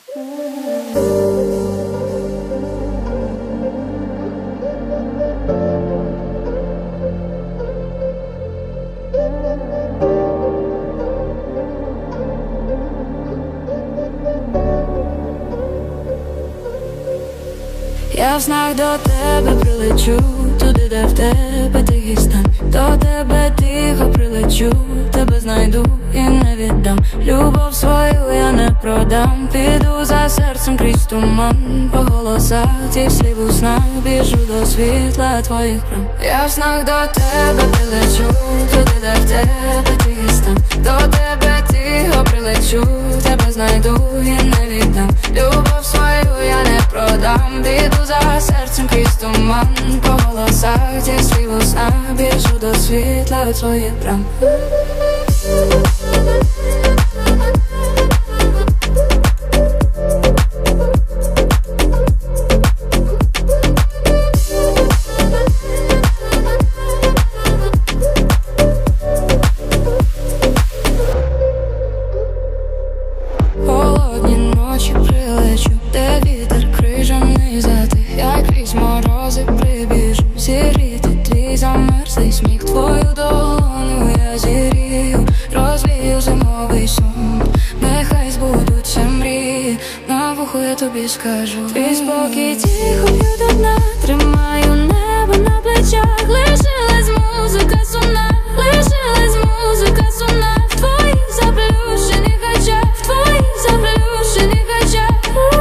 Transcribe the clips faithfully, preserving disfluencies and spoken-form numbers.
Я в снах до тебе прилечу, туди, де в тебе тихий стан. До тебе тихо прилечу, тебе знайду і не віддам. Любов свою я не продам, піду за серцем крізь туман. По голосах цих слів у снах біжу до світла твоїх брам. Я в снах до тебе прилечу, туди, де в тебе тихий стан. До тебе тихо прилечу, тебе знайду і не віддам. Любов свою я не продам, піду за серцем крізь туман. По голосах цих слів у снах біжу до світла твоїх брам. Холодні ночі прилечу, де вітер крижаний затих. Я крізь морози прибіжу, зіріти твій замерзлий сміх. Твою долоню я зірію, розвію зимовий сон. Нехай збудуться мрії, на вухо я тобі скажу. Твій спокій тихо б'ю до дна, тримаю небо на плечах. Лишилась музика сумна, лишилась музика сумна. В твоїх заплющених очах, в твоїх заплющених очах.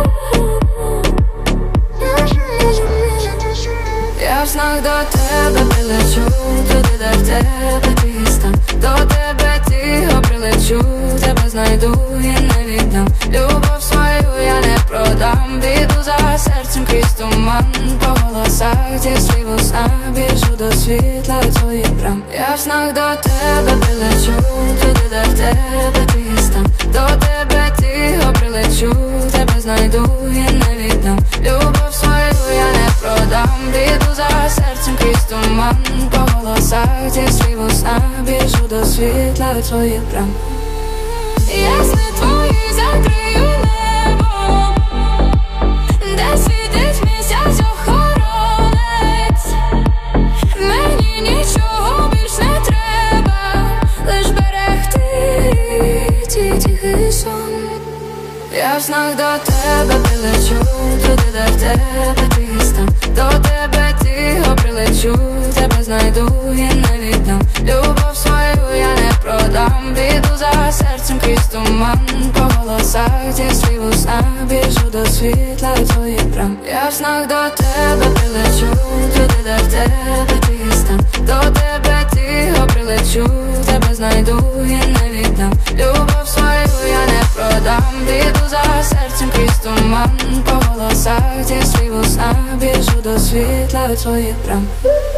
Я в снах до тебе прилечу, туди, де в тебе тихий стан. До тебе тихо прилечу, тебе знайду і не віддам. Любов свою я не продам, піду за серцем крізь туман. По голосах цих слів у снах біжу до світла твоїх брам. Я в снах до тебе прилечу, туди, де в тебе тихий стан. До тебе тихо прилечу, тебе знайду і не віддам. Любов свою я не продам, піду за серцем крізь туман. По голосах цих слів у снах біжу до світла твоїх брам. Я сни твої закрию небом, де світить місяць охоронець. Мені нічого більш не треба, лиш берегти цей тихий сон. Я в снах до тебе прилечу, туди, де в тебе тихий стан. До тебе тихо прилечу, тебе знайду і не віддам. Любов свою я не продам, піду за серцем крізь туман. По голосах цих слів у снах біжу до світла твоїх брам. Я в снах до тебе прилечу, туди, де в тебе тихий стан. До тебе тихо прилечу, тебе знайду і не віддам. Любов свою я не продам, піду за серцем крізь туман. По голосах цих слів у снах біжу до світла твоїх брам.